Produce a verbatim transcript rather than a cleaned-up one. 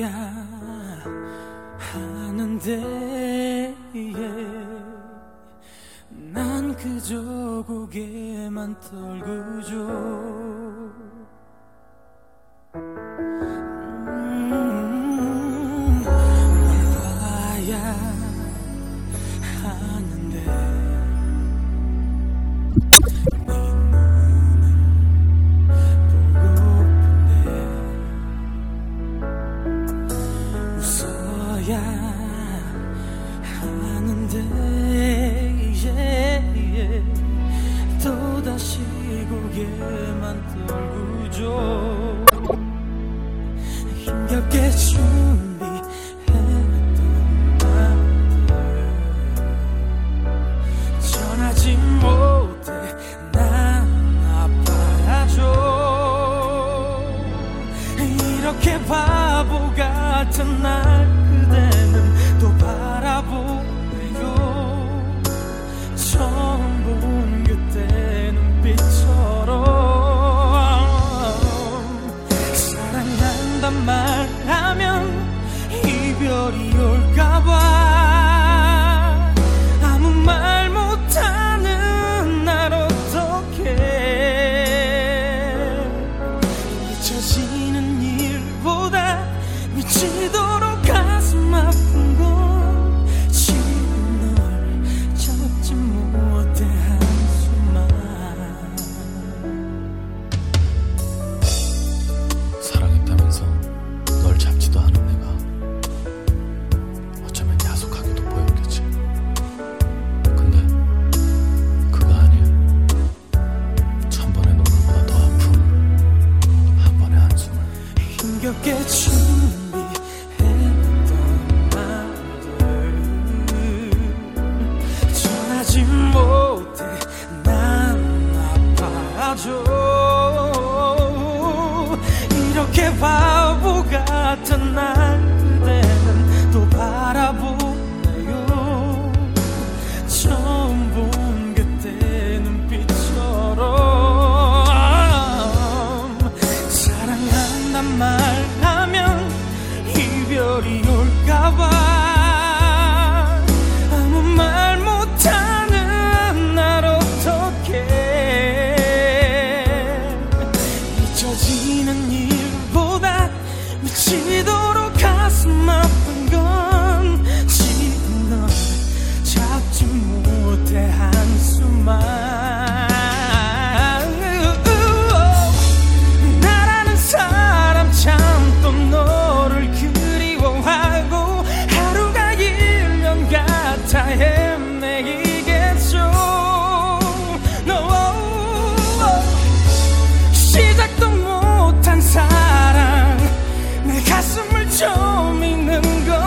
봐야 하는데 난 그저 고개만 떨구죠. 음, 널 봐야 하는데 네 눈을 보고픈데 웃어야 하는데 yeah, yeah. 또다시 고개만 떨구죠. 힘겹게 준비했던 맘들 전하지 못해 난 아파하죠. 이렇게 바보 같은 날 그대는 또 바라보네요. 처음 본 그때 눈빛처럼 사랑한단 말하면 이별이 올까봐 아무 말 못하는 날 어떡해. 잊혀지는 일보다 미치도록 가슴 아픈 건 지금 널 잡지 못해 한숨만. 사랑했다면서 널 잡지도 않은 내가 어쩌면 야속하게도 보였겠지. 근데 그거 아니야. 천 번의 눈물보다 더 아픈 한 번의 한숨을. 힘겹게 준비했던 말들 전하지 못해 난 아파하죠. 이렇게 바보 같은 날 그대는 또 바라보네요. 처음 본 그때 눈빛처럼 사랑한단 말하면 이별이 올까봐 아무 말 못하는 날 어떡해. 잊혀지는 일보다 미치도록 가슴 아픈 건 지금 널 잡지 못해 한숨만. 나라는 사람 참 또 너를 그리워하고 하루가 일 년 같아 헤매이겠죠. no. 시작도 못한 사랑 내 가슴을 좀 읽는 건